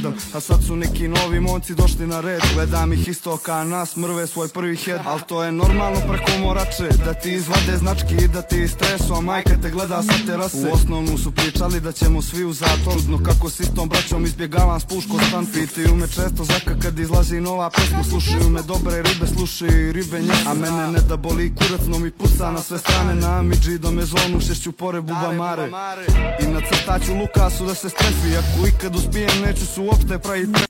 jedan. A sad su neki novi momci došli na red. Gledam ih isto ka nas, mrve svoj prvi head. Al to je normalno preko morače, da ti izvade znački i da ti stresu, a majka te gleda sa terase. U osnovnu su pričali da ćemo svi u zatvor. Čudno kako s istom braćom izbjegavam s puško stan. Pitaju me često zaka kad izlazi nova pesma. Slušaju me dobre ribe, slušaju i ribe nje. A mene ne da boli kurac, no mi puca na sve strane. Na Amidži do mezonu šešću pored Bubamare. I nacrtaću Lukasu da se strefi. Ako ikad uspijem neću se uopšte praviti